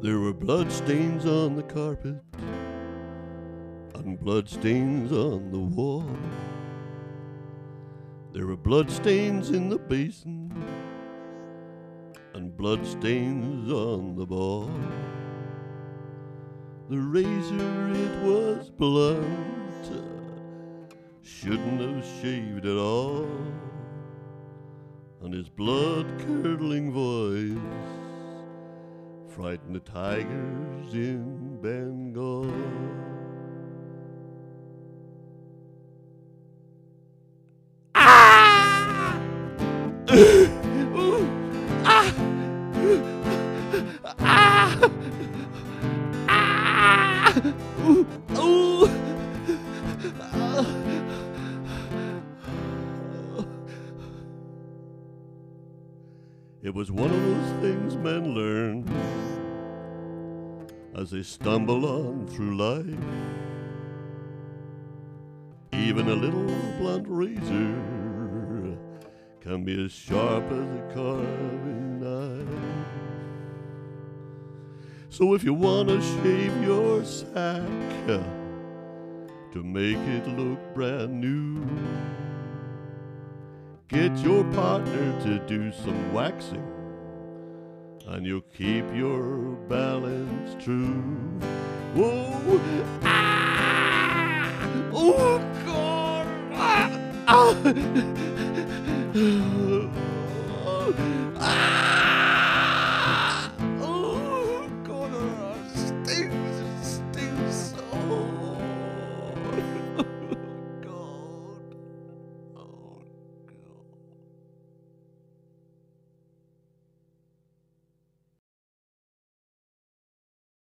There were bloodstains on the carpet and bloodstains on the wall. There were bloodstains in the basin and bloodstains on the ball. The razor, it was blunt, shouldn't have shaved at all. And his blood-curdling voice frightened the tigers in Bengal. Ah! Ooh! Ah! Ah! Ah! Ooh! Ooh! Ah! It was one of those things men learn as they stumble on through life. Even a little blunt razor can be as sharp as a carving knife. So if you want to shave your sack to make it look brand new, get your partner to do some waxing, and you'll keep your balance true. Whoa! Ah! Oh, God! Ah! Ah!